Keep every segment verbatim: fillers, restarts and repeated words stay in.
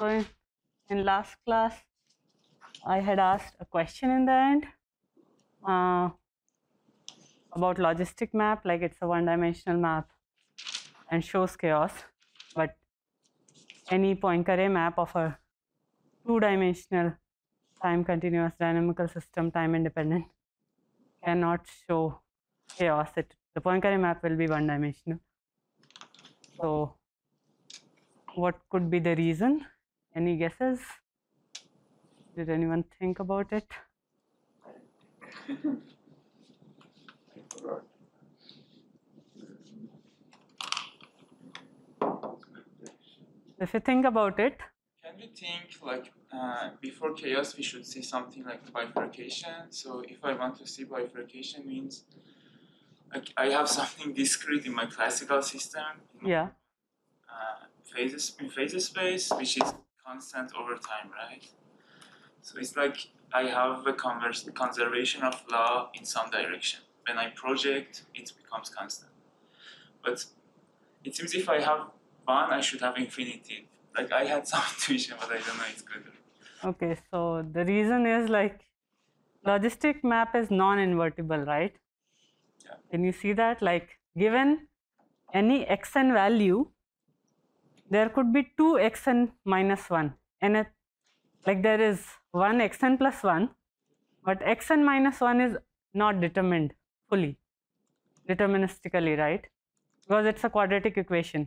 So in, in last class, I had asked a question in the end uh, about logistic map, like it's a one-dimensional map and shows chaos, but any Poincare map of a two-dimensional time continuous dynamical system, time independent, cannot show chaos. It, the Poincare map will be one-dimensional. So what could be the reason? Any guesses? Did anyone think about it? If you think about it, can we think like uh, before chaos we should see something like bifurcation? So if I want to see bifurcation, means like I have something discrete in my classical system. Yeah. Uh, phases in phase space, which is constant over time, right? So it's like I have a converse, conservation of law in some direction. When I project, it becomes constant. But it seems if I have one, I should have infinity. Like I had some intuition, but I don't know it's good. Okay, so the reason is like logistic map is non-invertible, right? Yeah. Can you see that? Like given any xn value, there could be two xn minus one, and it, like there is one xn plus one, but xn minus one is not determined fully, deterministically, right? Because it's a quadratic equation.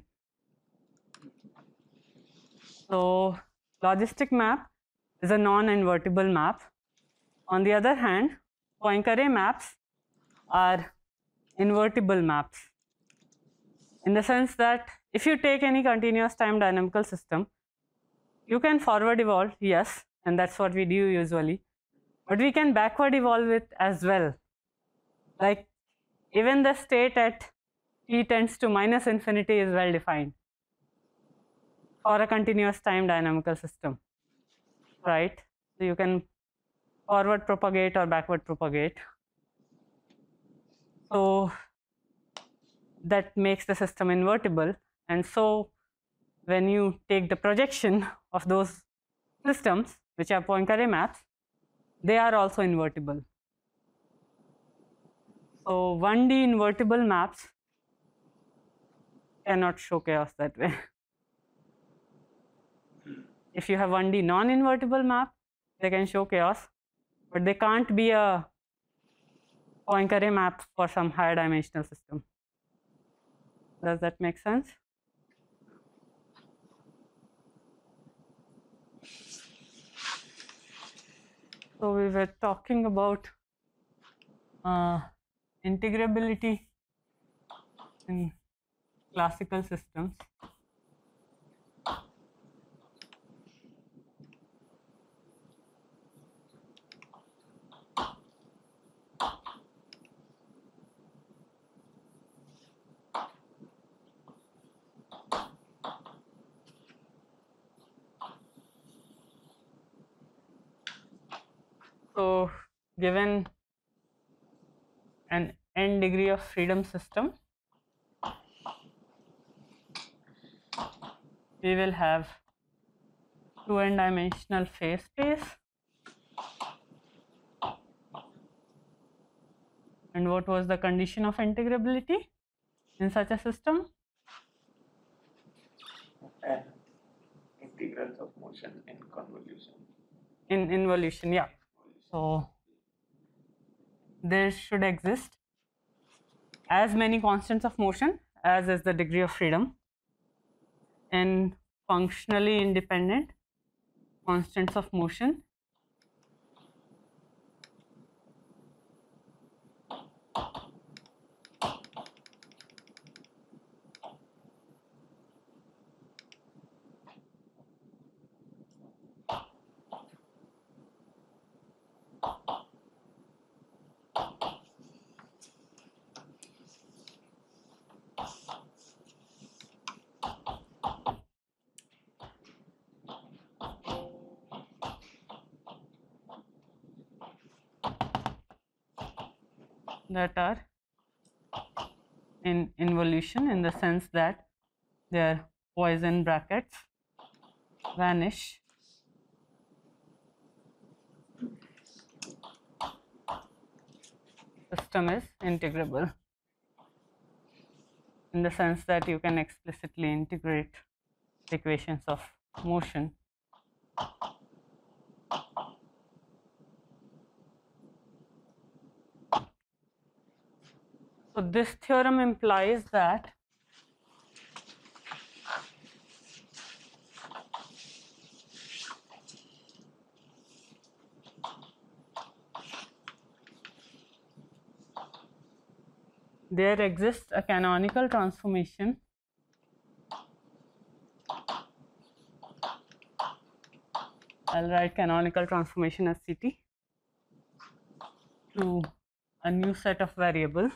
So logistic map is a non-invertible map. On the other hand, Poincare maps are invertible maps, in the sense that if you take any continuous time dynamical system, you can forward evolve, yes, and that's what we do usually, but we can backward evolve it as well. Like even the state at t tends to minus infinity is well defined for a continuous time dynamical system, right? So you can forward propagate or backward propagate. So that makes the system invertible, and so when you take the projection of those systems which are Poincare maps, they are also invertible. So one D invertible maps cannot show chaos that way. If you have one D non-invertible map, they can show chaos, but they can't be a Poincare map for some higher dimensional system. Does that make sense? So we were talking about uh, integrability in classical systems. So given an n degree of freedom system, we will have two n dimensional phase space, and what was the condition of integrability in such a system? And integrals of motion in convolution. In involution, yeah. So there should exist as many constants of motion as is the degree of freedom, and functionally independent constants of motion that are in involution, in the sense that they are Poisson brackets vanish. System is integrable in the sense that you can explicitly integrate the equations of motion. So this theorem implies that there exists a canonical transformation I'll write canonical transformation as C T to a new set of variables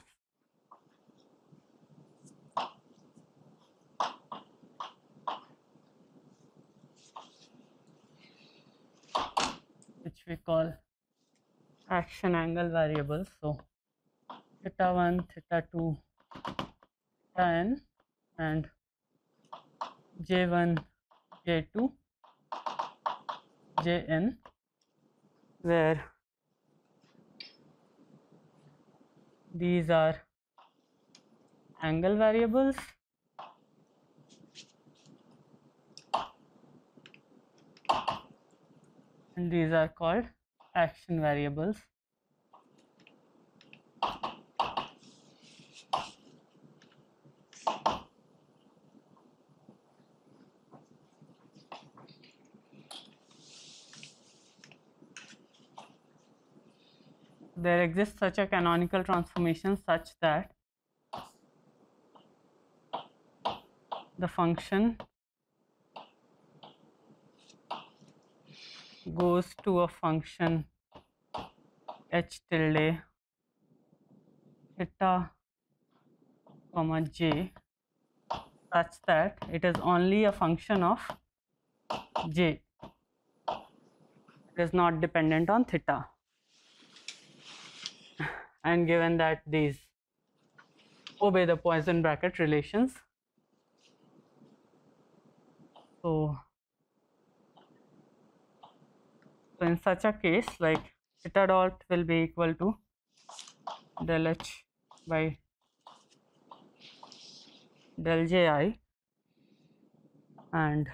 which we call action angle variables. So theta one, theta two, theta n, and j one, j two, jn, where these are angle variables and these are called action variables. There exists such a canonical transformation such that the function goes to a function h tilde theta comma j such that it is only a function of j. It is not dependent on theta. And given that these obey the Poisson bracket relations, so, so in such a case, like theta dot will be equal to del h by del ji, and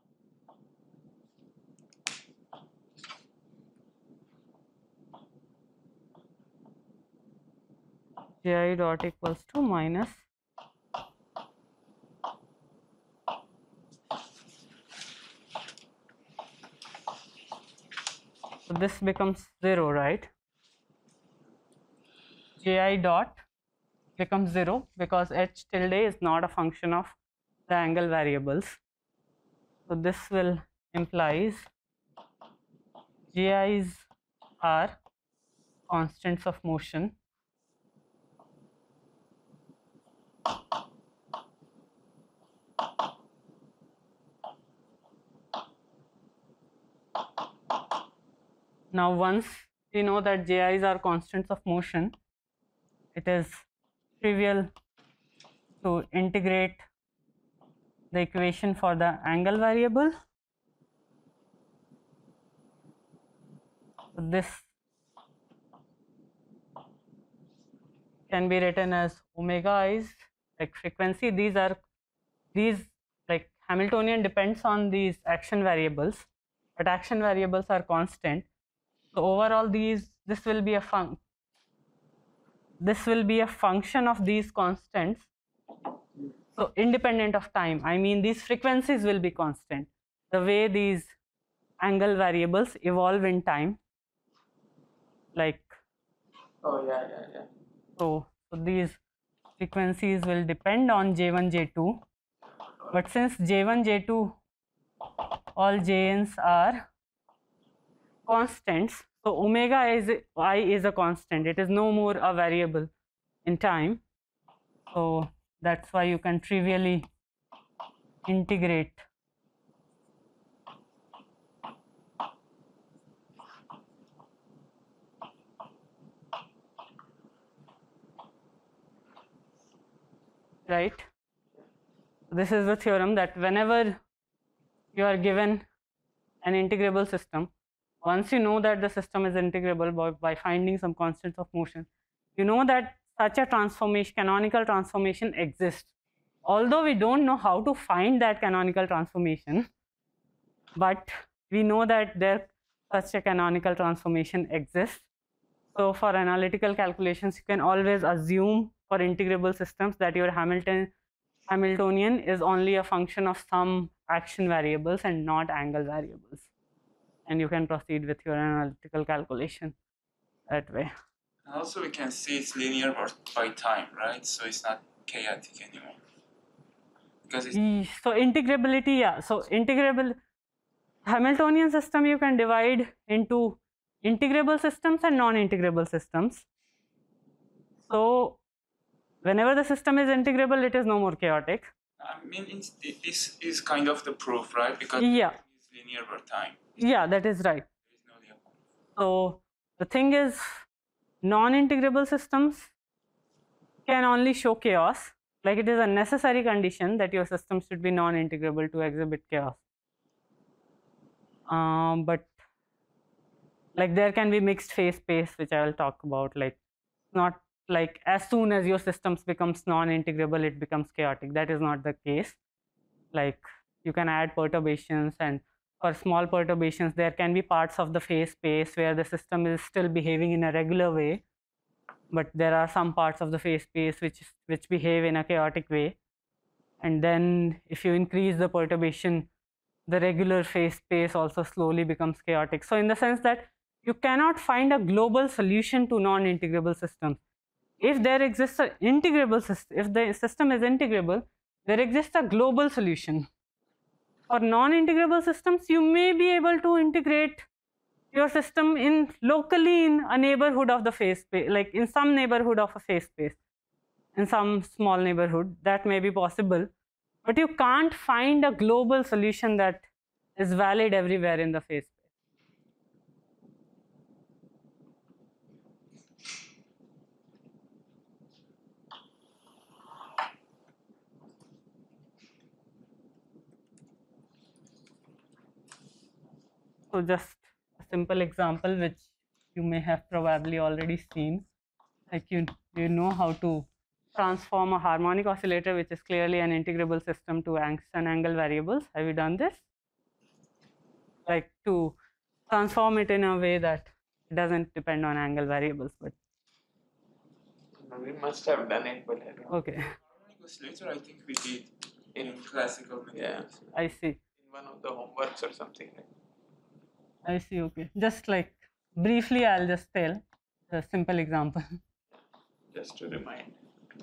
ji dot equals to minus so this becomes zero, right? Ji dot becomes zero because h tilde is not a function of the angle variables. So this will implies Ji's are constants of motion Now once we know that Ji's are constants of motion, it is trivial to integrate the equation for the angle variable. So this can be written as omega i's, like frequency. These are these like Hamiltonian depends on these action variables, but action variables are constant. So overall, these this will be a func this will be a function of these constants. So independent of time, I mean these frequencies will be constant. The way these angle variables evolve in time, like oh yeah yeah yeah. So, so these frequencies will depend on J one, J two, but since J one, J two, all Jn's are constants, so omega is I is a constant. It is no more a variable in time. So that's why you can trivially integrate right. This is the theorem that whenever you are given an integrable system, once you know that the system is integrable by, by finding some constants of motion, you know that such a transformation, canonical transformation exists. Although we don't know how to find that canonical transformation, but we know that there such a canonical transformation exists. So for analytical calculations, you can always assume for integrable systems that your Hamilton Hamiltonian is only a function of some action variables and not angle variables. And you can proceed with your analytical calculation that way. And also we can see it's linear by time, right? So it's not chaotic anymore. Because it's so integrability, yeah. So integrable Hamiltonian system you can divide into integrable systems and non-integrable systems. So whenever the system is integrable, it is no more chaotic. I mean, it's, this is kind of the proof, right? Because yeah, it's linear over time. Yeah, that is right. There is no Lyapunov. So the thing is, non-integrable systems can only show chaos. Like it is a necessary condition that your system should be non-integrable to exhibit chaos. Um, but like there can be mixed phase space, which I will talk about. Like not like as soon as your systems becomes non-integrable, it becomes chaotic. That is not the case. Like you can add perturbations, and for small perturbations, there can be parts of the phase space where the system is still behaving in a regular way, but there are some parts of the phase space which which behave in a chaotic way. And then if you increase the perturbation, the regular phase space also slowly becomes chaotic. So in the sense that you cannot find a global solution to non-integrable systems. If there exists an integrable system, if the system is integrable, there exists a global solution. For non-integrable systems, you may be able to integrate your system in locally in a neighborhood of the phase space, like in some neighborhood of a phase space, in some small neighborhood, that may be possible. But you can't find a global solution that is valid everywhere in the phase space. So just a simple example which you may have probably already seen, like you, you know how to transform a harmonic oscillator, which is clearly an integrable system, to angst and angle variables. Have you done this? Like to transform it in a way that it doesn't depend on angle variables, but we must have done it, but I don't. Okay. Harmonic oscillator, I think we did in classical mechanics. I see. In one of the homeworks or something. I see. Okay. Just like briefly, I'll just tell a simple example. Just to remind.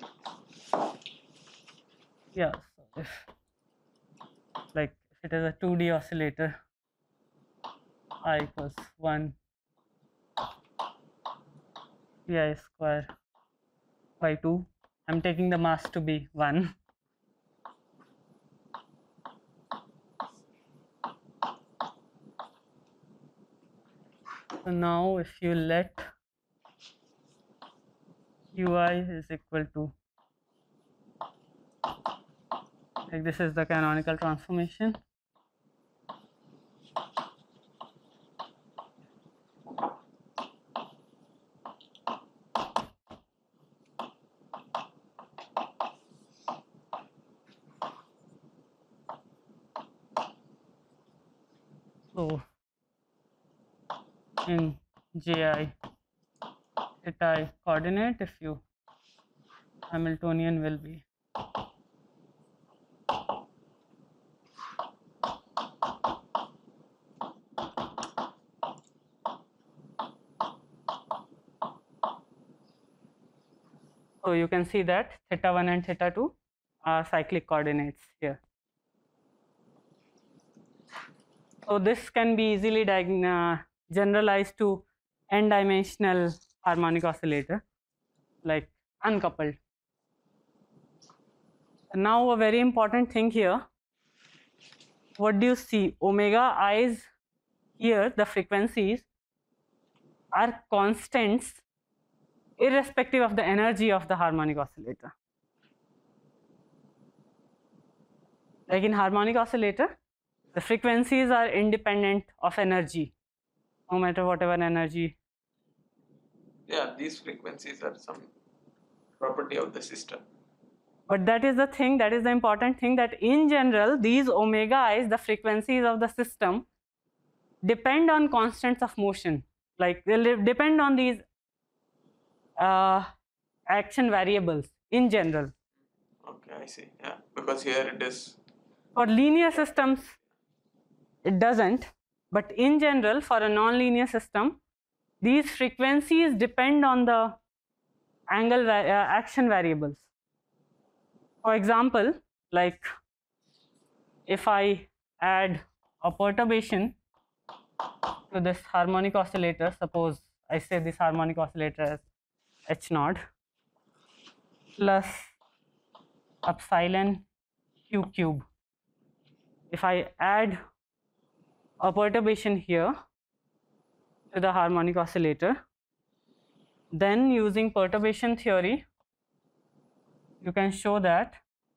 Yeah. So if like if it is a two D oscillator, I equals one pi square by two. I'm taking the mass to be one. So now if you let ui is equal to, like this is the canonical transformation. So in ji theta coordinate, if you Hamiltonian will be so you can see that theta one and theta two are cyclic coordinates here. So this can be easily uh, generalized to n-dimensional harmonic oscillator, like uncoupled. Now a very important thing here, what do you see? Omega i's here, the frequencies are constants irrespective of the energy of the harmonic oscillator. Like in harmonic oscillator, The frequencies are independent of energy, no matter whatever energy. Yeah, these frequencies are some property of the system. But that is the thing, that is the important thing, that in general, these omega i's, the frequencies of the system, depend on constants of motion. Like they'll depend on these uh, action variables in general. Okay, I see. Yeah, because here it is. For linear systems, it doesn't. But in general, for a non-linear system, these frequencies depend on the angle va uh, action variables. For example, like if I add a perturbation to this harmonic oscillator, suppose I say this harmonic oscillator as H naught plus epsilon q cube. If I add a perturbation here to the harmonic oscillator, then using perturbation theory, you can show that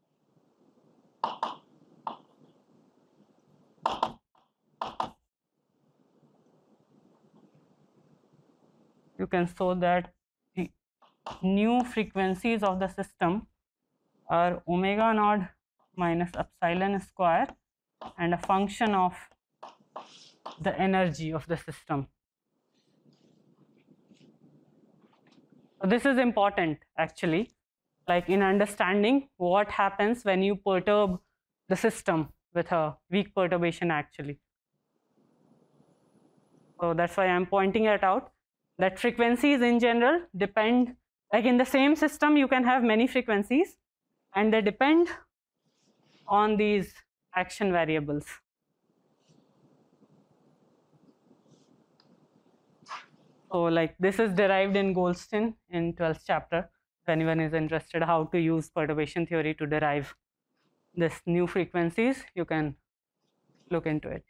you can show that the new frequencies of the system are omega naught minus epsilon square and a function of the energy of the system. So this is important actually, like in understanding what happens when you perturb the system with a weak perturbation actually. So that's why I'm pointing it out, that frequencies in general depend, like in the same system you can have many frequencies and they depend on these action variables. So like this is derived in Goldstein in twelfth chapter. If anyone is interested how to use perturbation theory to derive this new frequencies, you can look into it.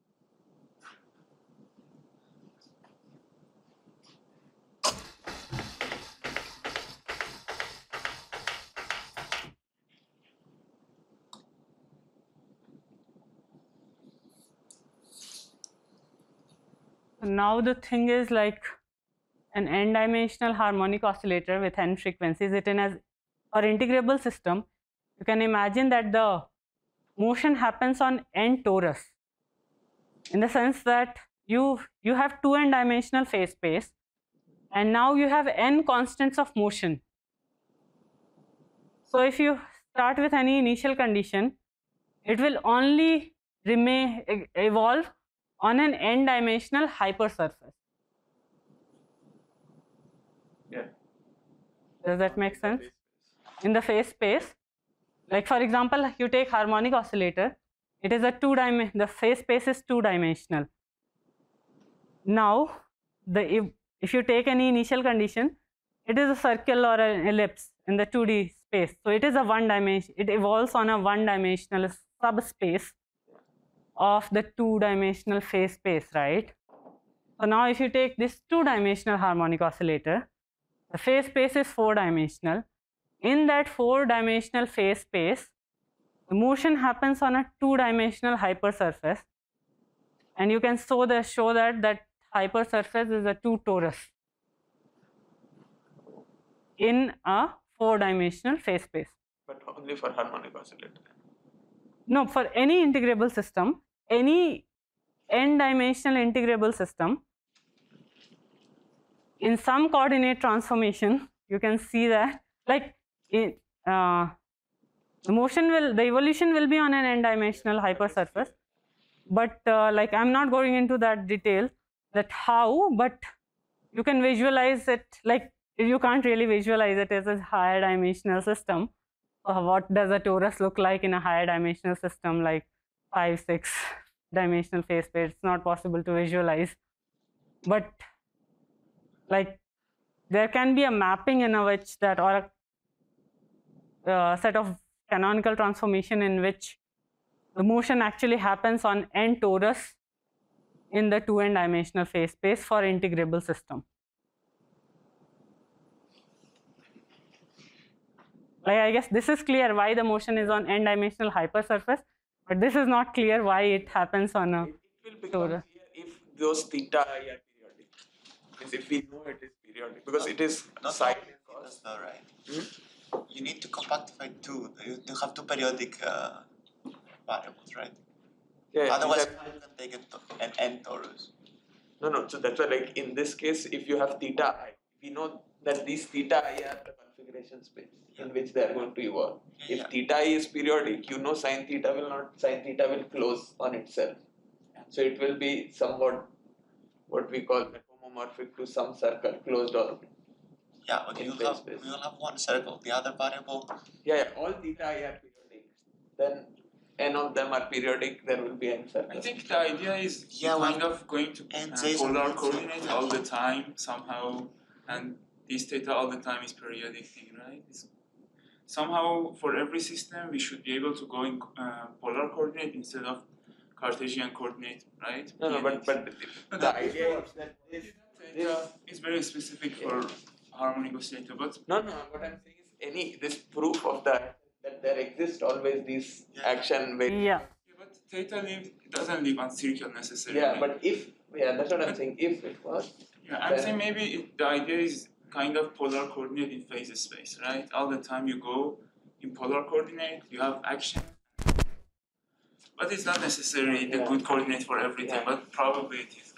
Now the thing is, like an n-dimensional harmonic oscillator with n frequencies, it in as or integrable system, you can imagine that the motion happens on n torus, in the sense that you you have two n-dimensional phase space and now you have n constants of motion. So if you start with any initial condition, it will only remain evolve on an n-dimensional hypersurface. Yeah. Does that make sense? In the phase space, like for example, you take harmonic oscillator, it is a two dimension, the phase space is two dimensional. Now, the if, if you take any initial condition, it is a circle or an ellipse in the two D space. So it is a one dimension, it evolves on a one dimensional subspace of the two dimensional phase space, right? So now if you take this two dimensional harmonic oscillator, the phase space is four dimensional. In that four dimensional phase space, the motion happens on a two dimensional hypersurface, and you can show, the, show that that hypersurface is a two torus in a four dimensional phase space. But only for harmonic oscillator. No, for any integrable system, any n-dimensional integrable system, in some coordinate transformation, you can see that, like, in, uh, the motion will, the evolution will be on an n-dimensional hypersurface, but uh, like I'm not going into that detail, that how, but you can visualize it, like you can't really visualize it as a higher dimensional system. Uh, what does a torus look like in a higher dimensional system, like five, six dimensional phase space? It's not possible to visualize, but like there can be a mapping in a which that, or a uh, set of canonical transformation in which the motion actually happens on n torus in the two n dimensional phase space for integrable system. Like I guess this is clear why the motion is on n dimensional hypersurface, But this is not clear why it happens on a It, it will become torus. clear if those theta I are periodic. Means if we know it is periodic, because it is Not sine only and cos. thetas though, right? Hmm? You need to compactify two. You, you have two periodic uh, variables, right? Yeah, yeah, Otherwise, these are- you can take it to an n torus. no, no. So that's why, like in this case, if you have theta I, we know that these theta I are the configuration space in which they are going to evolve. Yeah, If yeah. theta I is periodic, you know sine theta will not sine theta will close on itself. So it will be somewhat what we call homomorphic to some circle closed orbit. Yeah, but In you phase have space. you will have one circle. The other variable, Yeah, yeah, all theta I are periodic. Then n of them are periodic, there will be n I circles. think the idea is Yeah, kind well, of going to and uh, Jason polar did coordinate some- all the time somehow, and this theta all the time is periodic thing, right? It's somehow for every system we should be able to go in uh, polar coordinate instead of Cartesian coordinate, right? No, no, but, but No, the that idea works. is that this, Theta this is very specific for harmonic oscillator, but no, no, what I'm saying is any, this proof of that, that there exist always these action variables. Yeah. yeah, but theta live, doesn't live on circle necessarily. Yeah, but if, yeah, that's what I'm saying, if it was, Yeah, I'm then- saying maybe it, the idea is kind of polar coordinate in phase space, right? All the time you go in polar coordinate, you have action. But it's not necessarily the Yeah. good coordinate for everything, Yeah. but probably it is.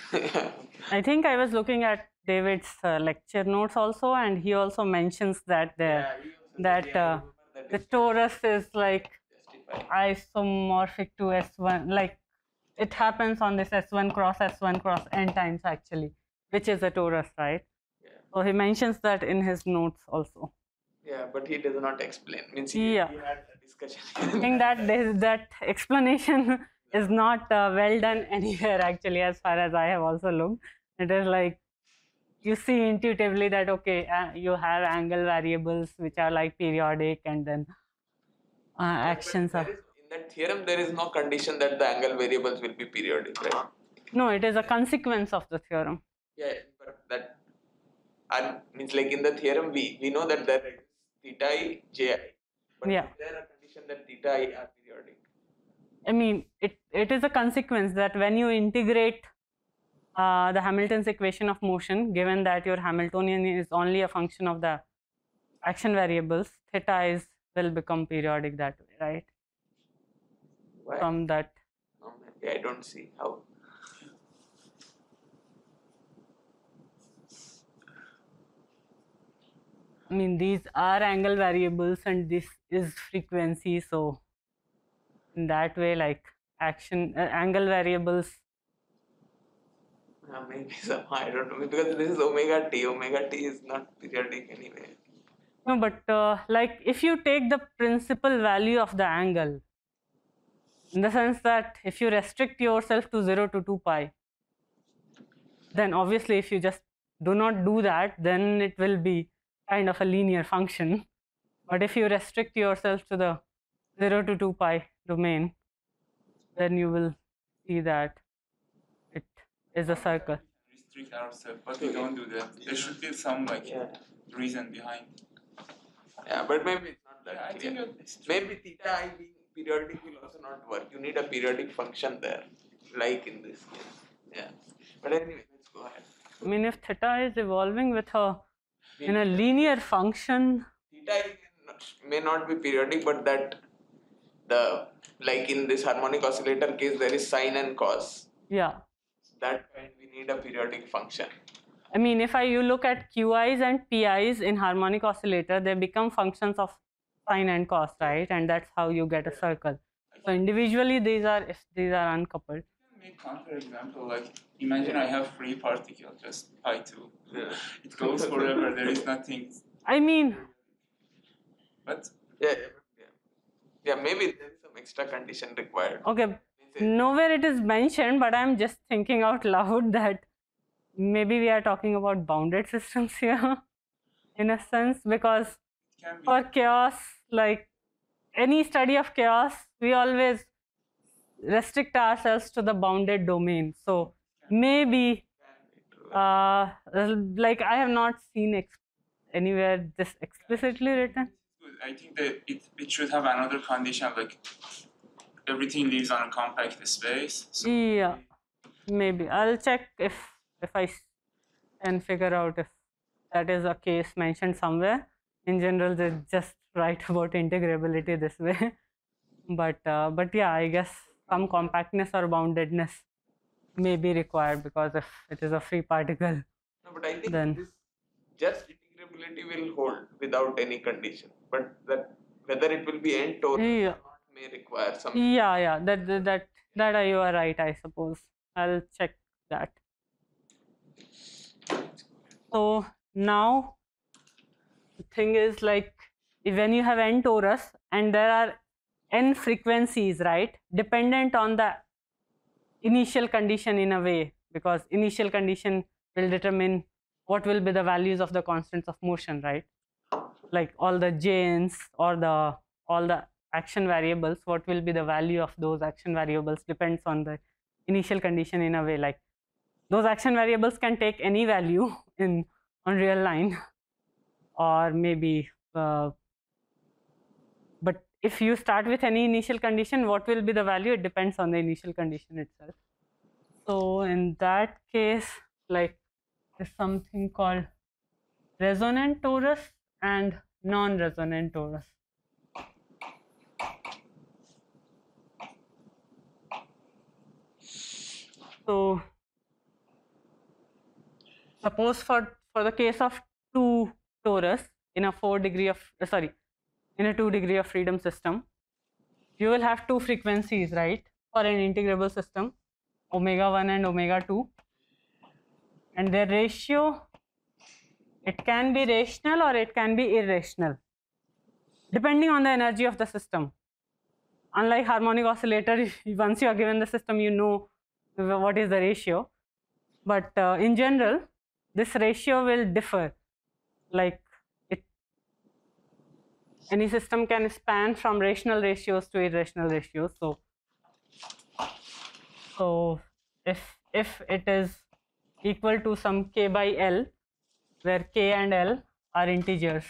I think I was looking at David's uh, lecture notes also, and he also mentions that the Yeah, he also said, that, yeah, I uh, remember that the is torus is like justified. isomorphic to S one, like it happens on this S one cross S one cross n times actually, which is a torus, right? Yeah. So he mentions that in his notes also. Yeah, but he does not explain. Means he, Yeah. he had a discussion. I think that this, that explanation is not uh, well done anywhere actually, as far as I have also looked. It is like you see intuitively that okay, uh, you have angle variables which are like periodic, and then uh, actions But are. there is, in that theorem, there is no condition that the angle variables will be periodic, right? No, it is a consequence of the theorem. Yeah, but that and means like in the theorem we, we know that there exists theta I, Ji. But Yeah. is there a condition that theta I are periodic? I mean, it, it is a consequence that when you integrate uh, the Hamilton's equation of motion, given that your Hamiltonian is only a function of the action variables, theta is will become periodic that way, right? Why? From that. No, maybe I don't see how. I mean, these are angle variables and this is frequency. So in that way, like action uh, angle variables. Uh, maybe some, I don't know, because this is omega t. Omega t is not periodic anyway. No, but uh, like if you take the principal value of the angle, in the sense that if you restrict yourself to zero to two pi, then obviously if you just do not do that, then it will be kind of a linear function. But if you restrict yourself to the zero to two pi domain, then you will see that it is a circle. Restrict ourselves, but we don't do that. There should be some like Yeah. reason behind. Yeah, but maybe it's not that Yeah, I clear. think it's true. Maybe theta I being periodic will also not work. You need a periodic function there, like in this case. Yeah. But anyway, let's go ahead. I mean, if theta is evolving with a in a linear function, Theta I can not- may not be periodic, but that the like in this harmonic oscillator case, there is sine and cos. yeah. That kind we need a periodic function. I mean, if I you look at Q Is and P Is in harmonic oscillator, they become functions of sine and cos, right? And that's how you get a circle. So individually, these are if these are uncoupled. Make counter example, like imagine I have free particle, just pi two. Yeah. It goes forever, there is nothing. I mean, But Yeah, yeah, yeah. Yeah, maybe there is some extra condition required. okay, Means it- nowhere it is mentioned, but I'm just thinking out loud that maybe we are talking about bounded systems here, in a sense, because it can be. for chaos, like any study of chaos, we always restrict ourselves to the bounded domain. So maybe, uh, like I have not seen ex- anywhere this explicitly written. Good. I think that it, it should have another condition, like everything lives on a compact space. So Yeah, maybe I'll check if if I s- can figure out if that is a case mentioned somewhere. In general, they just write about integrability this way. but uh, but yeah, I guess some compactness or boundedness may be required, because if it is a free particle, No, but I think then this just integrability will hold without any condition. But that whether it will be end torus yeah, or not may require some. yeah, yeah. That that that, that uh, you are right, I suppose. I'll check that. So now the thing is, like, if when you have n torus and there are n frequencies, right, dependent on the initial condition in a way, because initial condition will determine what will be the values of the constants of motion, right? Like all the j's or the all the action variables, what will be the value of those action variables depends on the initial condition in a way. Like those action variables can take any value in on real line, or maybe uh, but if you start with any initial condition, what will be the value? It depends on the initial condition itself. So in that case, like, there's something called resonant torus and non-resonant torus. So suppose for for the case of two torus in a four degree of uh, sorry in a two degree of freedom system, you will have two frequencies, right, for an integrable system, omega one and omega two, and their ratio, it can be rational or it can be irrational depending on the energy of the system. Unlike harmonic oscillator, once you are given the system, you know what is the ratio. But uh, in general, this ratio will differ. Like it, any system can span from rational ratios to irrational ratios. So, so if if it is equal to some k by L, where k and L are integers,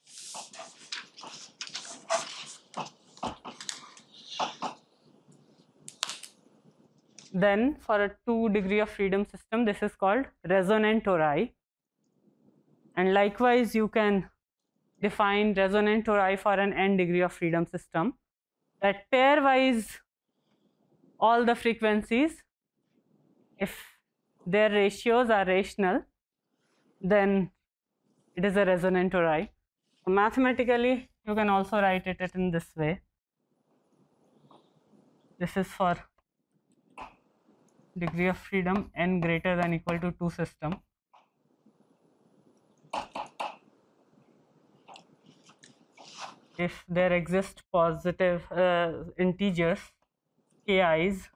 then for a two degree of freedom system, this is called resonant tori. And likewise, you can define resonant tori for an n degree of freedom system, that pairwise all the frequencies, if their ratios are rational, then it is a resonant tori. So mathematically, you can also write it in this way. This is for degree of freedom n greater than equal to two system. If there exist positive uh, integers ki's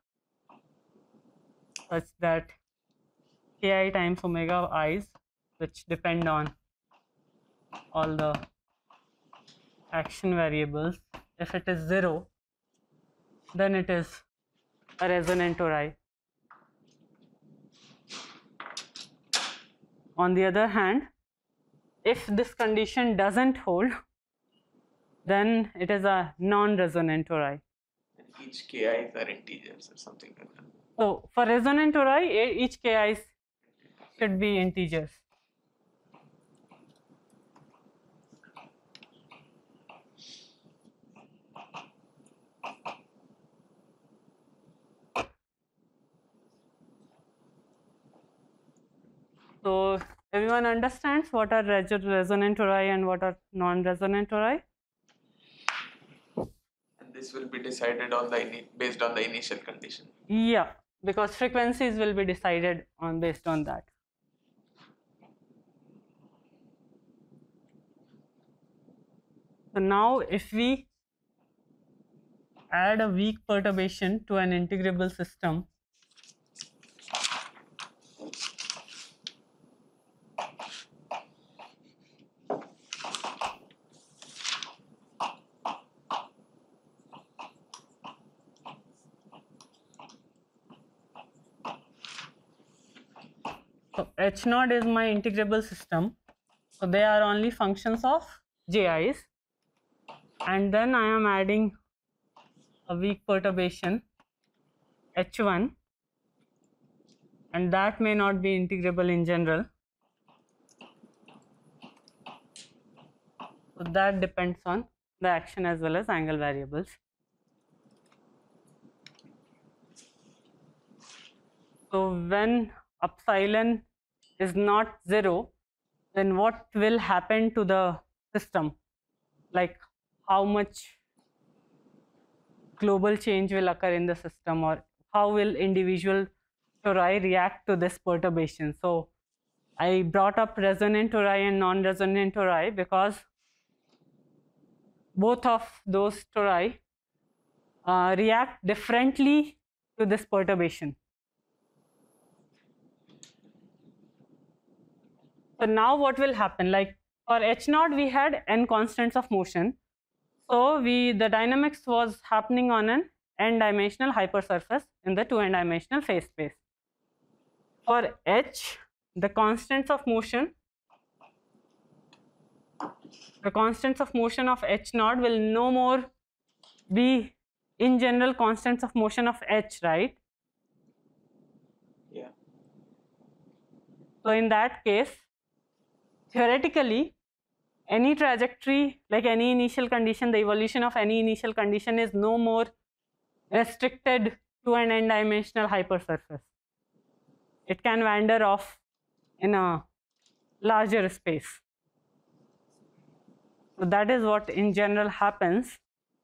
such that ki times omega i's, which depend on all the action variables, if it is zero, then it is a resonant tori. On the other hand, if this condition doesn't hold, then it is a non-resonant tori. And each ki's are integers or something like that. So for resonant tori, e- each ki's should be integers. So everyone understands what are res- resonant tori and what are non-resonant tori? And this will be decided on the ini- based on the initial condition. Yeah, because frequencies will be decided on based on that. So now if we add a weak perturbation to an integrable system, so H naught is my integrable system, so they are only functions of ji's, and then I am adding a weak perturbation H one, and that may not be integrable in general. So that depends on the action as well as angle variables. So when epsilon is not zero, then what will happen to the system? Like how much global change will occur in the system, or how will individual tori react to this perturbation? So I brought up resonant tori and non-resonant tori because both of those tori uh, react differently to this perturbation. So now what will happen? Like for H naught, we had n constants of motion. So we the dynamics was happening on an n-dimensional hypersurface in the two n-dimensional phase space. For H, the constants of motion, the constants of motion of H naught will no more be in general constants of motion of H, right? Yeah. So in that case, theoretically, any trajectory, like any initial condition, the evolution of any initial condition is no more restricted to an n-dimensional hypersurface. It can wander off in a larger space. So that is what in general happens.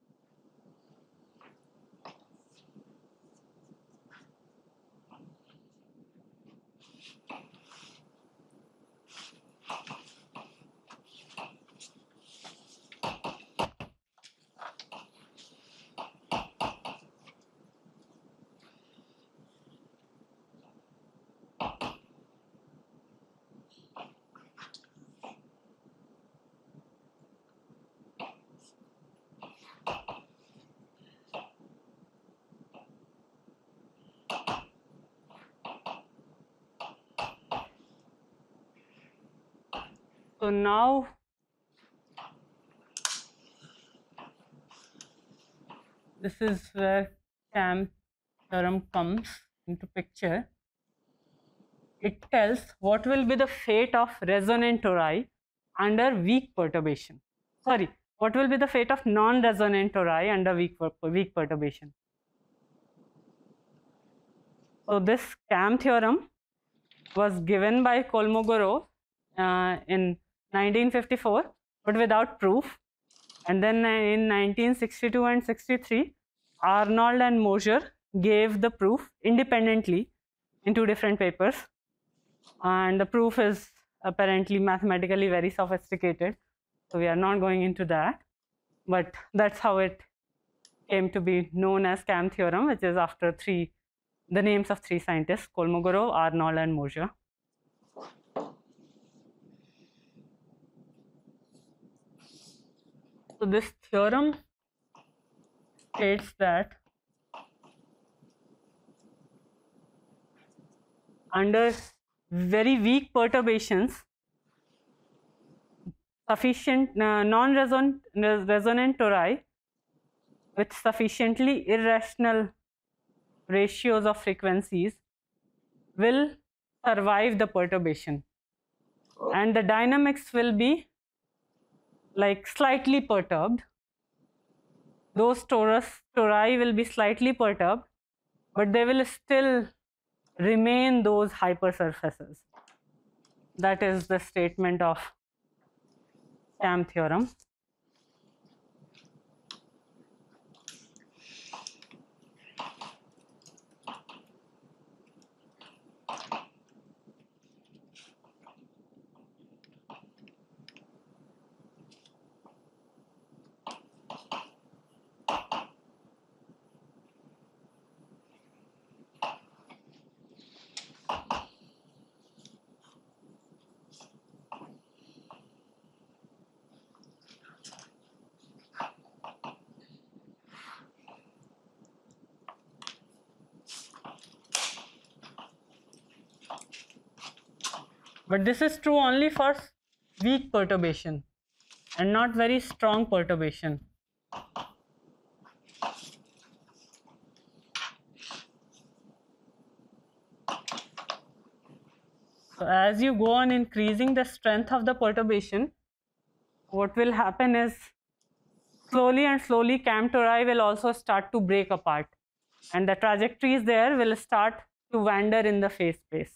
So now this is where Kamm theorem comes into picture. It tells what will be the fate of resonant tori under weak perturbation. Sorry, what will be the fate of non-resonant tori under weak, weak perturbation. So this Kamm theorem was given by Kolmogorov uh, in nineteen fifty-four, but without proof. And then in nineteen sixty-two and sixty-three, Arnold and Mosier gave the proof independently in two different papers. And the proof is apparently mathematically very sophisticated. So we are not going into that. But that's how it came to be known as Kamm theorem, which is after three, the names of three scientists, Kolmogorov, Arnold, and Mosier. So this theorem states that under very weak perturbations, sufficient uh, non-resonant resonant tori with sufficiently irrational ratios of frequencies will survive the perturbation, and the dynamics will be like slightly perturbed. Those torus tori will be slightly perturbed, but they will still remain those hypersurfaces. That is the statement of Kamm theorem. But this is true only for weak perturbation and not very strong perturbation. So as you go on increasing the strength of the perturbation, what will happen is slowly and slowly cam tori will also start to break apart, and the trajectories there will start to wander in the phase space.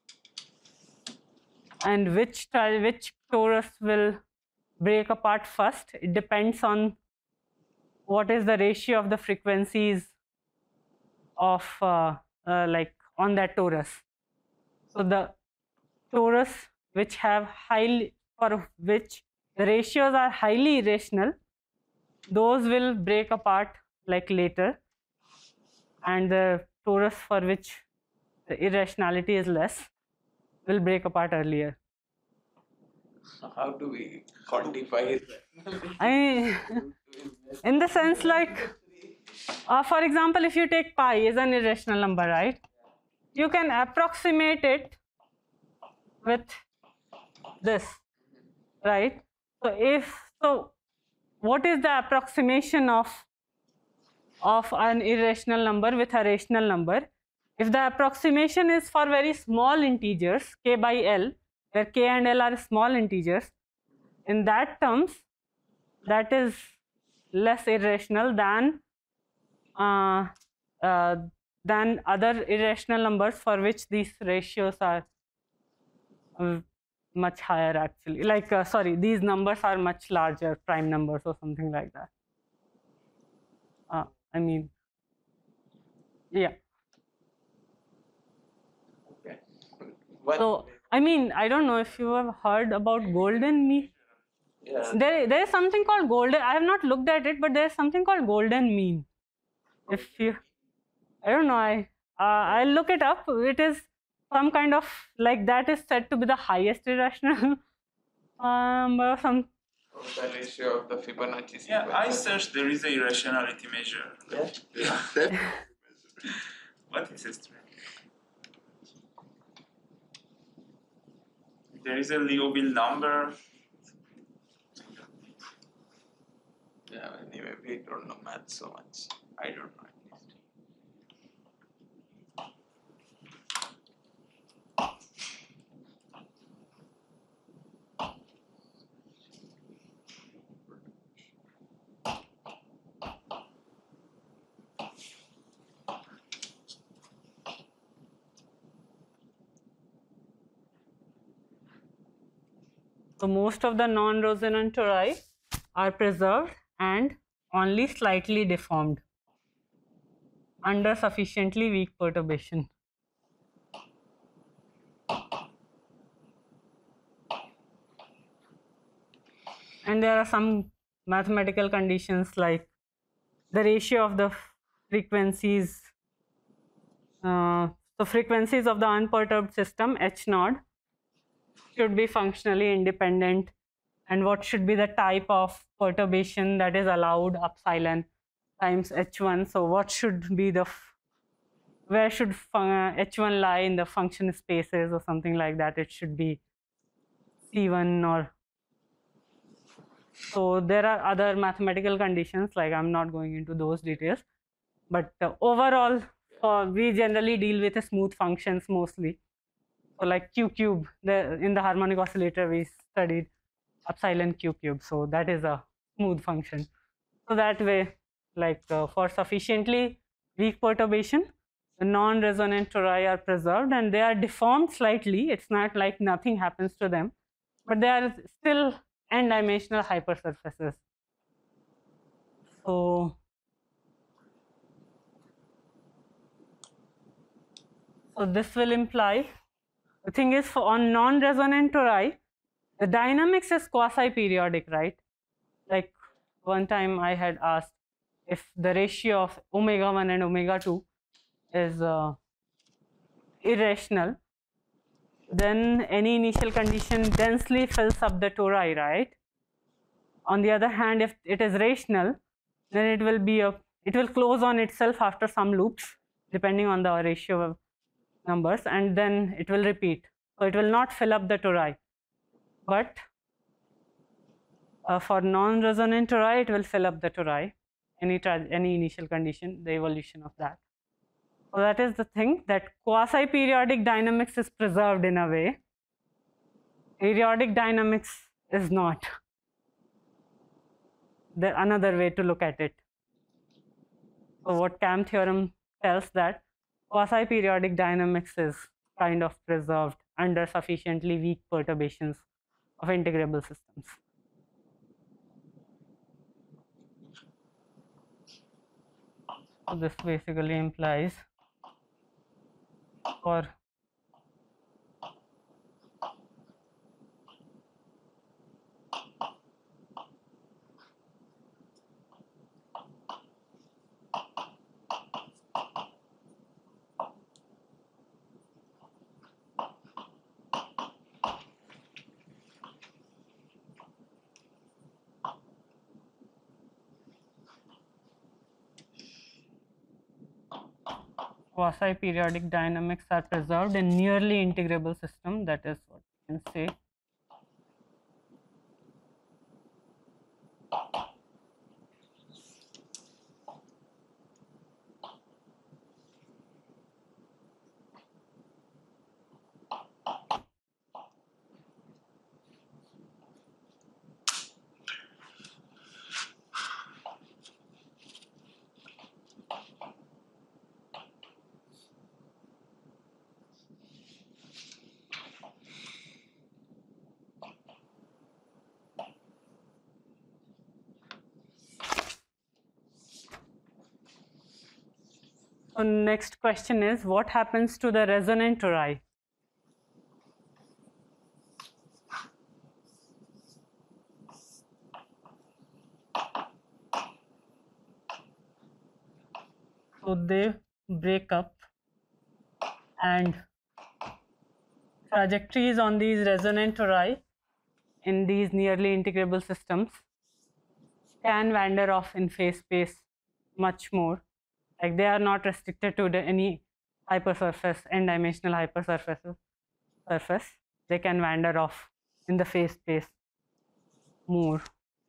And which which torus will break apart first, it depends on what is the ratio of the frequencies of uh, uh, like on that torus. So the torus which have highly, for which the ratios are highly irrational, those will break apart like later, and the torus for which the irrationality is less will break apart earlier. How do we quantify it? I mean, in the sense like, uh, for example, if you take pi is an irrational number, right? You can approximate it with this, right? So if so, what is the approximation of of an irrational number with a rational number? If the approximation is for very small integers, k by l, where k and l are small integers, in that terms, that is less irrational than uh, uh, than other irrational numbers for which these ratios are uh, much higher actually. Like, uh, sorry, these numbers are much larger, prime numbers or something like that. Uh, I mean, yeah. Okay. One, So, I mean, I don't know if you have heard about golden mean. yeah. There, there is something called golden. I have not looked at it, but there is something called golden mean. If you, I don't know, I, uh, I'll look it up. It is some kind of like that is said to be the highest irrational number. Some. The ratio of the Fibonacci sequence. Yeah, I searched. There is a irrationality measure. Yeah. Yeah. What is it? There is a Liouville number. Yeah, anyway, we don't know math so much. I don't know at least. So most of the non-resonant tori are preserved and only slightly deformed under sufficiently weak perturbation. And there are some mathematical conditions like the ratio of the frequencies, uh, the frequencies of the unperturbed system H naught should be functionally independent, and what should be the type of perturbation that is allowed epsilon times H one. So what should be the, where should H one lie in the function spaces or something like that? It should be C one or, so there are other mathematical conditions, like I'm not going into those details, but uh, overall uh, we generally deal with smooth functions mostly. So like Q cube, the, in the harmonic oscillator we studied epsilon Q cube, so that is a smooth function. So that way, like uh, for sufficiently weak perturbation, the non-resonant tori are preserved and they are deformed slightly. It's not like nothing happens to them, but they are still n-dimensional hypersurfaces. So, so this will imply, the thing is, for on non-resonant tori, the dynamics is quasi-periodic, right? Like one time I had asked if the ratio of omega one and omega two is uh, irrational, then any initial condition densely fills up the tori, right? On the other hand, if it is rational, then it will be a, it will close on itself after some loops, depending on the ratio of numbers, and then it will repeat. So it will not fill up the tori. But uh, for non-resonant tori, it will fill up the tori, any, any initial condition, the evolution of that. So that is the thing, that quasi-periodic dynamics is preserved in a way, periodic dynamics is not. There another way to look at it. So what Kamm theorem tells that quasi-periodic dynamics is kind of preserved under sufficiently weak perturbations of integrable systems. So this basically implies for quasi-periodic dynamics are preserved in nearly integrable system. That is what we can say. So next question is, what happens to the resonant tori? So they break up, and trajectories on these resonant tori in these nearly integrable systems can wander off in phase space much more. Like they are not restricted to the, any hypersurface, n-dimensional hypersurface surface. They can wander off in the phase space more.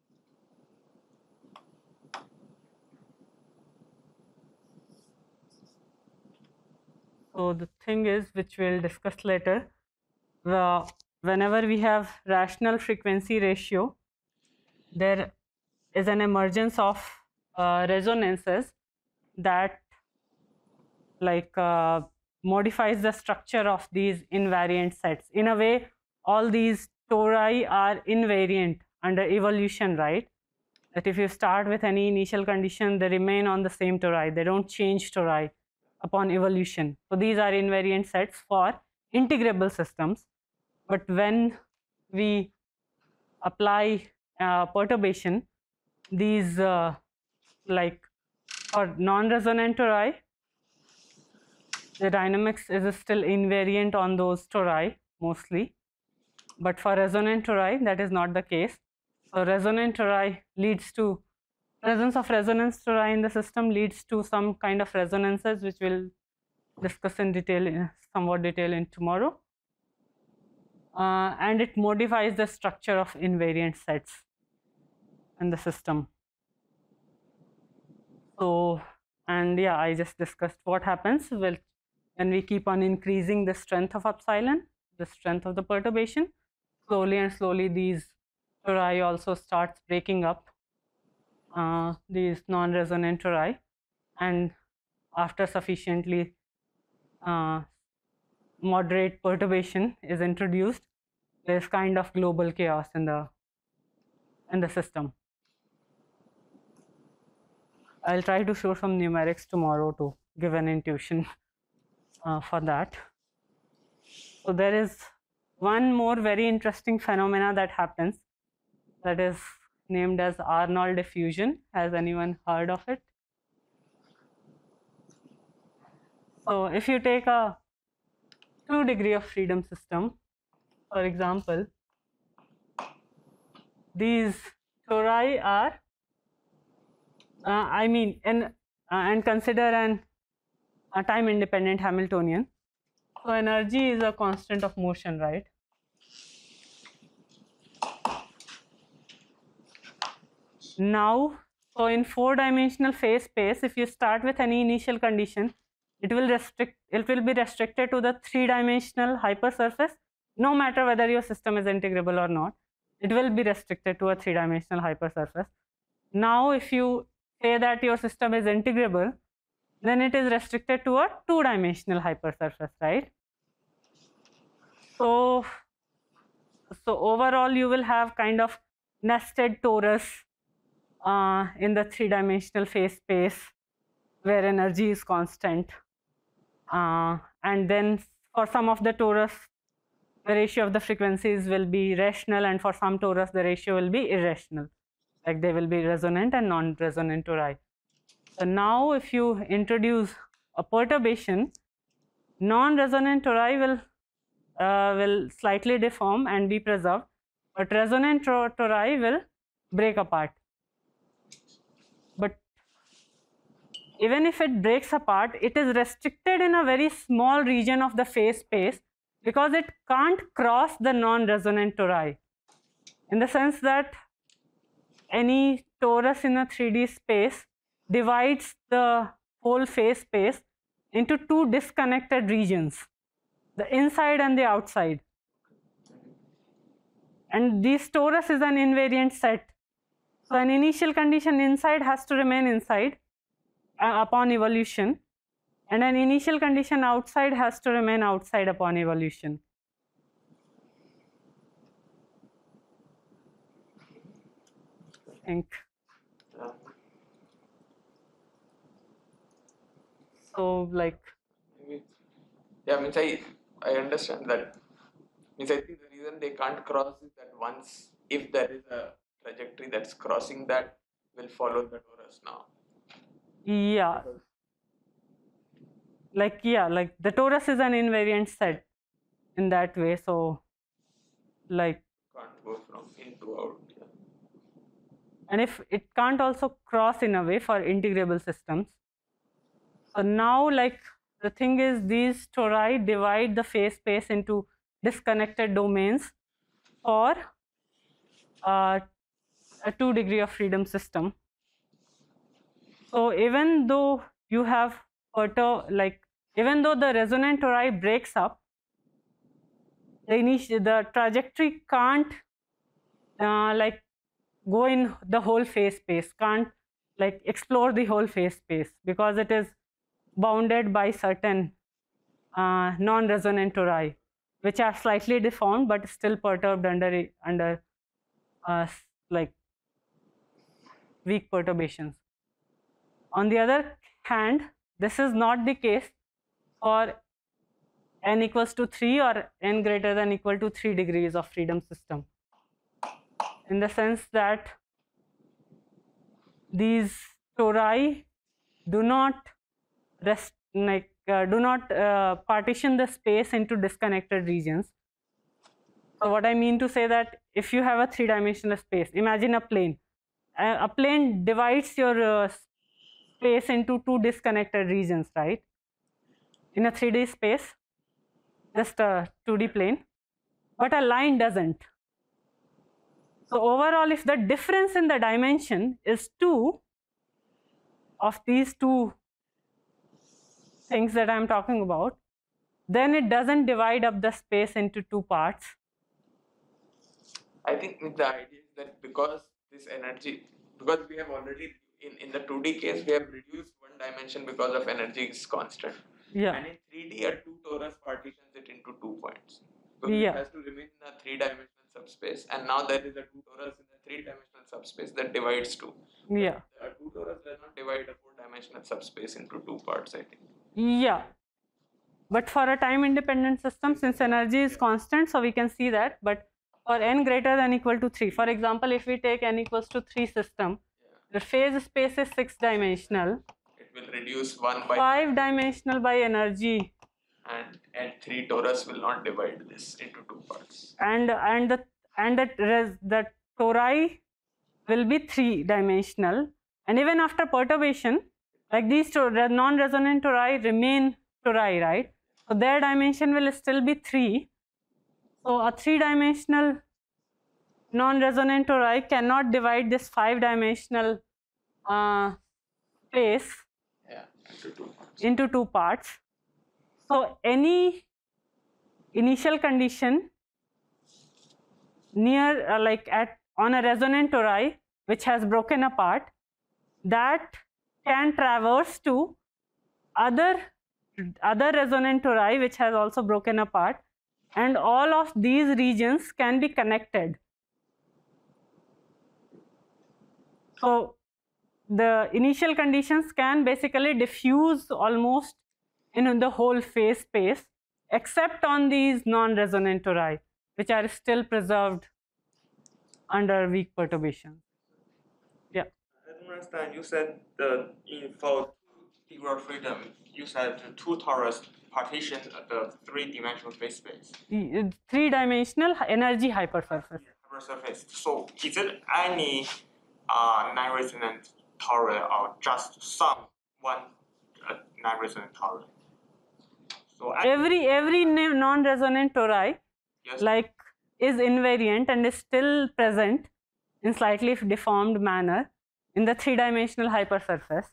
So the thing is, which we'll discuss later, the, whenever we have rational frequency ratio, there is an emergence of uh, resonances that like uh, modifies the structure of these invariant sets. In a way, all these tori are invariant under evolution, right? That if you start with any initial condition, they remain on the same tori. They don't change tori upon evolution. So these are invariant sets for integrable systems. But when we apply uh, perturbation, these uh, like for non-resonant tori, the dynamics is still invariant on those tori mostly. But for resonant tori, that is not the case. So resonant tori leads to presence of resonance tori in the system leads to some kind of resonances, which we'll discuss in detail, in somewhat detail in tomorrow. Uh, and it modifies the structure of invariant sets in the system. So, and yeah, I just discussed what happens well, when we keep on increasing the strength of epsilon, the strength of the perturbation. Slowly and slowly, these tori also starts breaking up, uh, these non-resonant tori, and after sufficiently uh, moderate perturbation is introduced, there is kind of global chaos in the in the system. I'll try to show some numerics tomorrow to give an intuition uh, for that. So there is one more very interesting phenomena that happens, that is named as Arnold diffusion. Has anyone heard of it? So if you take a two degree of freedom system, for example, these tori are, uh, I mean, in, uh, and consider an a time independent Hamiltonian. So energy is a constant of motion, right? Now, so in four dimensional phase space, if you start with any initial condition, it will restrict, it will be restricted to the three dimensional hypersurface no matter whether your system is integrable or not, it will be restricted to a three-dimensional hypersurface. Now, if you say that your system is integrable, then it is restricted to a two-dimensional hypersurface, right? So, so overall, you will have kind of nested torus uh, in the three-dimensional phase space where energy is constant. Uh, and then for some of the torus, the ratio of the frequencies will be rational, and for some torus, the ratio will be irrational. Like they will be resonant and non-resonant tori. So now if you introduce a perturbation, non-resonant tori will, uh, will slightly deform and be preserved, but resonant tori will break apart. But even if it breaks apart, it is restricted in a very small region of the phase space because it can't cross the non-resonant tori, in the sense that any torus in a three D space divides the whole phase space into two disconnected regions, the inside and the outside. And this torus is an invariant set. So an initial condition inside has to remain inside uh, upon evolution, and an initial condition outside has to remain outside upon evolution. I think. So like. Yeah, means I I understand that. Means I think the reason they can't cross is that once, if there is a trajectory that's crossing that, will follow the torus now. Yeah. Like yeah, like the torus is an invariant set in that way. So like. Can't go from in to out. Yeah. And if it can't also cross in a way for integrable systems. So now like the thing is, these tori divide the phase space into disconnected domains for uh, a two degree of freedom system. So even though you have pertur like even though the resonant tori breaks up, the initial the trajectory can't uh, like go in the whole phase space, can't like explore the whole phase space, because it is bounded by certain uh, non-resonant tori, which are slightly deformed but still perturbed under under uh, like weak perturbations. On the other hand, this is not the case for n equals to three or n greater than equal to three degrees of freedom system, in the sense that these tori do not rest like uh, do not uh, partition the space into disconnected regions. So what I mean to say that if you have a three-dimensional space, imagine a plane. A, a plane divides your uh, space into two disconnected regions, right? In a three D space, just a two D plane, but a line doesn't. So overall, if the difference in the dimension is two of these two things that I am talking about, then it doesn't divide up the space into two parts. I think the idea is that because this energy, because we have already, in, in the two D case, we have reduced one dimension because of energy is constant. Yeah. And in three D, a two torus partitions it into two points. So Yeah. it has to remain in a three-dimensional subspace, and now there is a two torus in a three-dimensional subspace that divides two. Yeah. A two torus does not divide a four-dimensional subspace into two parts, I think. Yeah. But for a time-independent system, since energy is constant, so we can see that. But for n greater than equal to three, for example, if we take n equals to three system, Yeah. the phase space is six-dimensional, It will reduce one by five-dimensional by energy, and and three torus will not divide this into two parts. and and the and the res, the tori will be three-dimensional, and even after perturbation, like these to, non-resonant tori remain tori, right? So their dimension will still be three. So a three-dimensional non-resonant tori cannot divide this five-dimensional uh, space Yeah, into two parts. into two parts. So any initial condition near uh, like at on a resonant tori which has broken apart, that can traverse to other other resonant tori which has also broken apart, and all of these regions can be connected. So the initial conditions can basically diffuse almost in the whole phase space, except on these non-resonant tori which are still preserved under weak perturbation. Yeah. I don't understand. You said the in for two degree of freedom, you said the two torus partition the three-dimensional phase space. Three-dimensional energy hypersurface. Hypersurface. So is it any uh, non-resonant tori or just some one uh, non-resonant tori? So I, Every every non-resonant tori yes. like is invariant and is still present in slightly deformed manner in the three-dimensional hypersurface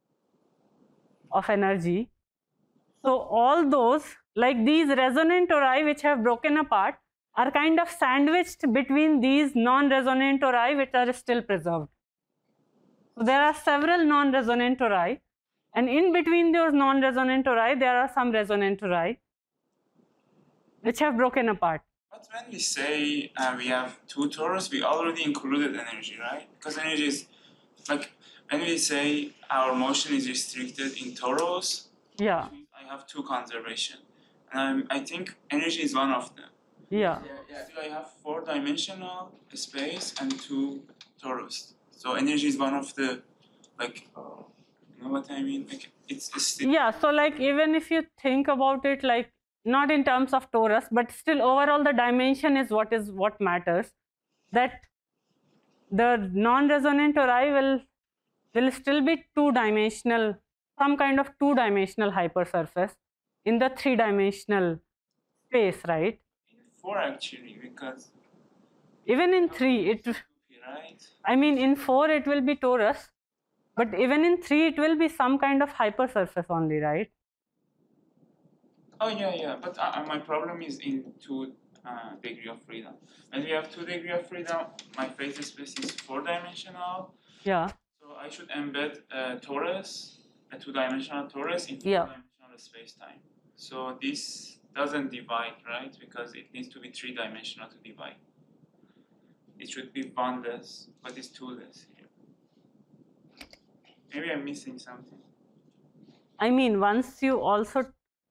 of energy. So all those, like these resonant tori which have broken apart, are kind of sandwiched between these non-resonant tori which are still preserved. So there are several non-resonant tori, and in between those non-resonant tori there are some resonant tori which have broken apart. But when we say uh, we have two torus, we already included energy, right? Because energy is like when we say our motion is restricted in torus. Yeah. I have two conservation, and um, I think energy is one of them. Yeah. Yeah, yeah. Still, I have four-dimensional space and two torus. So energy is one of the, like, you know what I mean? Like it's, it's still. Yeah. So like even if you think about it, like not in terms of torus, but still overall the dimension is what is what matters. That the non-resonant tori will will still be two-dimensional, some kind of two-dimensional hypersurface in the three-dimensional space, right? In four actually, because. Even in three, it. Right. I mean, in four it will be torus, but even in three it will be some kind of hypersurface only, right? Oh yeah, yeah. But uh, my problem is in two uh, degree of freedom. When we have two degree of freedom, my phase space is four-dimensional. Yeah. So I should embed a torus, a two-dimensional torus in Yeah. four-dimensional space-time. So this doesn't divide, right? Because it needs to be three-dimensional to divide. It should be one less, but it's two less here. Maybe I'm missing something. I mean, once you also.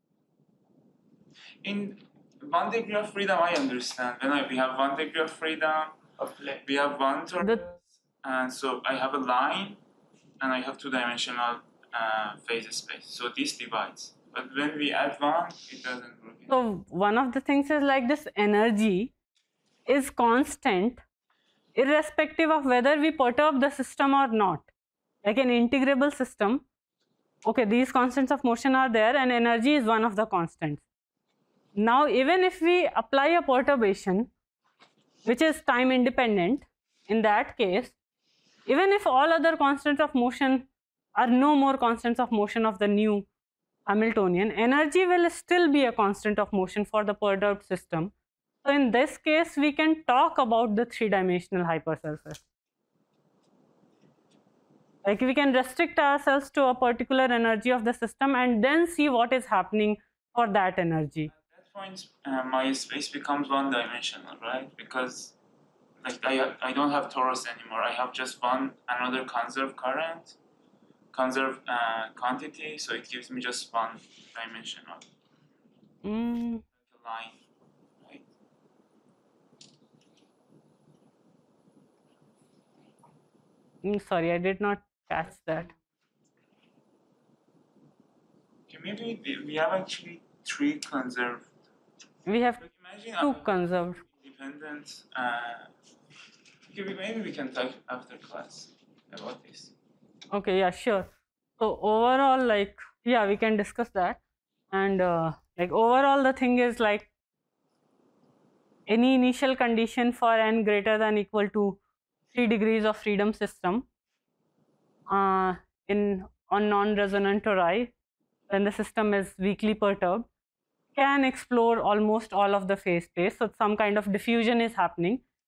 In one degree of freedom, I understand. When I, we have one degree of freedom, Okay. we have one torus, The- and so I have a line, and I have two-dimensional uh, phase space. So this divides. But when we add one, it doesn't work. So one of the things is like this energy is constant, irrespective of whether we perturb the system or not. Like an integrable system, okay, these constants of motion are there, and energy is one of the constants. Now, even if we apply a perturbation, which is time independent, in that case, even if all other constants of motion are no more constants of motion of the new Hamiltonian, energy will still be a constant of motion for the perturbed system. So in this case, we can talk about the three-dimensional hypersurface. Like we can restrict ourselves to a particular energy of the system and then see what is happening for that energy. At that point, uh, my space becomes one-dimensional, right? Because like I, I don't have torus anymore. I have just one another conserved current, conserved uh, quantity. So it gives me just one dimensional Mm, line, right? mm, sorry, I did not catch that. Okay, maybe we, we have actually three conserved. We have Like imagine two uh, conserved. independent. Uh, okay, we- maybe we can talk after class about this. Okay, yeah, sure. So overall, like, yeah, we can discuss that. And uh, like overall, the thing is like any initial condition for n greater than equal to three degrees of freedom system uh, in on non-resonant tori, when the system is weakly perturbed, can explore almost all of the phase space. So some kind of diffusion is happening.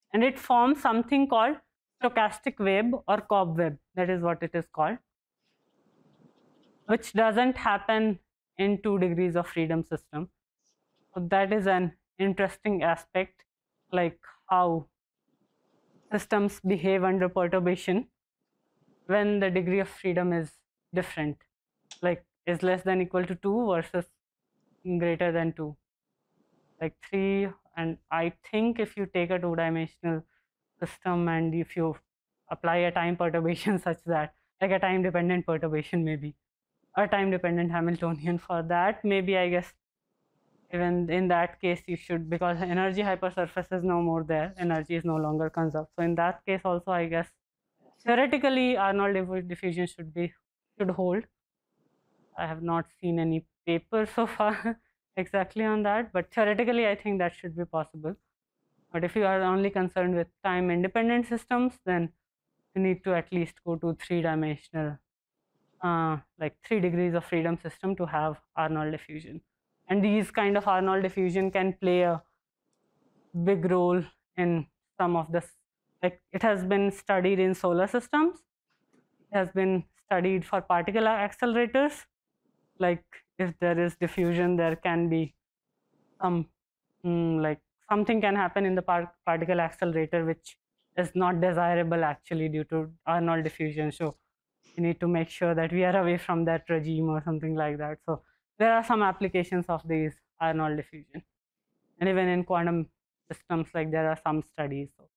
and it forms something called stochastic web or cobweb. That is what it is called, which doesn't happen in two degrees of freedom system. So that is an interesting aspect, like how systems behave under perturbation when the degree of freedom is different, like is less than equal to two versus greater than two, like three. And I think if you take a two-dimensional system and if you apply a time perturbation such that, like a time-dependent perturbation maybe, a time-dependent Hamiltonian for that, maybe I guess even in that case you should, because energy hypersurface is no more there, energy is no longer conserved. So in that case also, I guess theoretically Arnold diffusion should be should hold. I have not seen any paper so far exactly on that, but theoretically I think that should be possible. But if you are only concerned with time independent systems, then you need to at least go to three-dimensional, uh, like three degrees of freedom system to have Arnold diffusion. And these kind of Arnold diffusion can play a big role in some of this, like it has been studied in solar systems, it has been studied for particle accelerators, like if there is diffusion, there can be some, mm, like something can happen in the par particle accelerator which is not desirable actually due to Arnold diffusion. So we need to make sure that we are away from that regime or something like that. So there are some applications of these Arnold diffusion, and even in quantum systems, like there are some studies. So